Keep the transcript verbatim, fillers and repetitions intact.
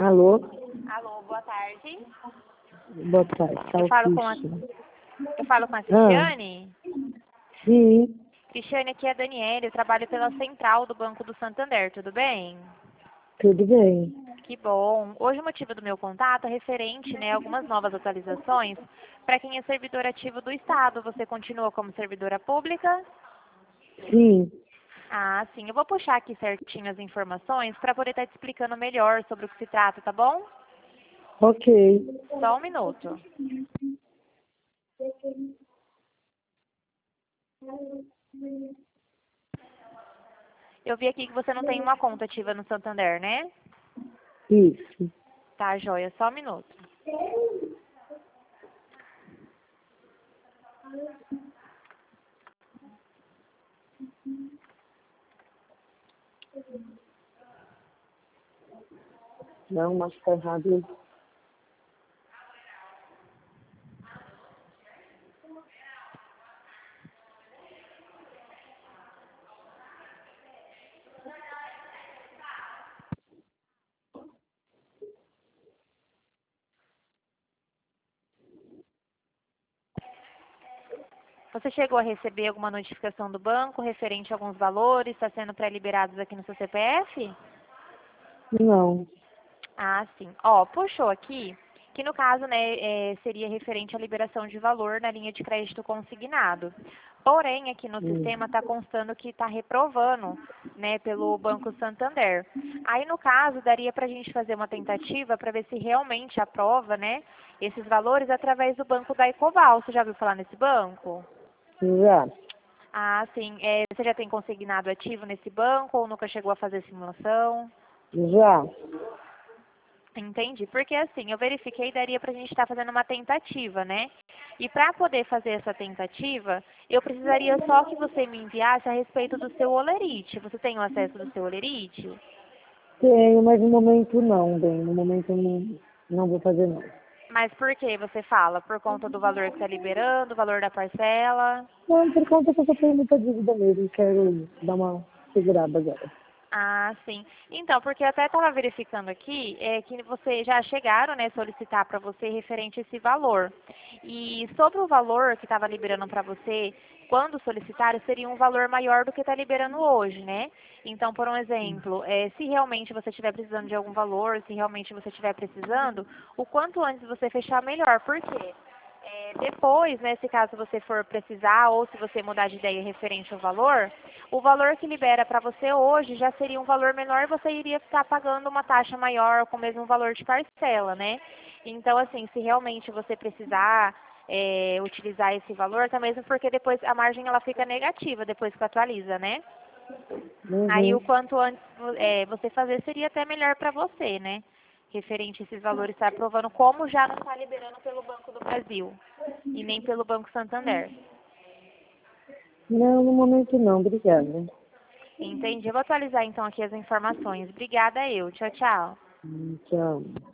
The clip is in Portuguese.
Alô? Alô, boa tarde. Boa tarde. Eu falo com a, Salsicha. eu falo com a Ah, Cristiane. sim, Cristiane, aqui é a Daniela, eu trabalho pela central do Banco do Santander, tudo bem? tudo bem. Que bom. Hoje o motivo do meu contato é referente, né, a algumas novas atualizações para quem é servidor ativo do Estado. Você continua como servidora pública? Sim, Ah, sim. Eu vou puxar aqui certinho as informações para poder estar te explicando melhor sobre o que se trata, tá bom? ok. Só um minuto. Eu vi aqui que você não tem uma conta ativa no Santander, né? Isso. Tá, joia. Só um minuto. Não, mas tá errado. Você chegou a receber alguma notificação do banco referente a alguns valores? Está sendo pré-liberados aqui no seu C P F? Não. Ah, sim. Ó, puxou aqui que no caso, né, é, seria referente à liberação de valor na linha de crédito consignado. Porém, aqui no Hum. sistema está constando que está reprovando, né, pelo Banco Santander. Aí, no caso, daria para a gente fazer uma tentativa para ver se realmente aprova, né, esses valores através do banco da Ecoval. Você já ouviu falar nesse banco? Já. Ah, sim. É, você já tem consignado ativo nesse banco ou nunca chegou a fazer simulação? Já. Entendi. Porque assim, eu verifiquei e daria pra gente estar fazendo uma tentativa, né? E para poder fazer essa tentativa, eu precisaria só que você me enviasse a respeito do seu Olerite. Você tem o acesso do seu Olerite? Tenho, mas no momento não, bem. No momento não, não vou fazer não. Mas por que você fala? Por conta do valor que está liberando, o valor da parcela? Não, por conta que eu tenho muita dívida mesmo. Quero dar uma segurada agora. Ah, sim. Então, porque eu até estava verificando aqui é, que vocês já chegaram, né, solicitar para você referente a esse valor. E sobre o valor que estava liberando para você, quando solicitaram, seria um valor maior do que está liberando hoje, né? Então, por um exemplo, é, se realmente você estiver precisando de algum valor, se realmente você estiver precisando, o quanto antes você fechar, melhor. Por quê? É, depois, né, se caso você for precisar ou se você mudar de ideia referente ao valor, o valor que libera para você hoje já seria um valor menor e você iria estar pagando uma taxa maior com o mesmo valor de parcela, né? Então, assim, se realmente você precisar é, utilizar esse valor, até mesmo porque depois a margem ela fica negativa depois que atualiza, né? Aí Uhum. o quanto antes é, você fazer seria até melhor para você, né? Referente a esses valores, está aprovando como já não está liberando pelo Banco do Brasil e nem pelo Banco Santander. Não, no momento não. Obrigada. Entendi. Eu vou atualizar então aqui as informações. Obrigada eu. Tchau, tchau. Hum, Tchau.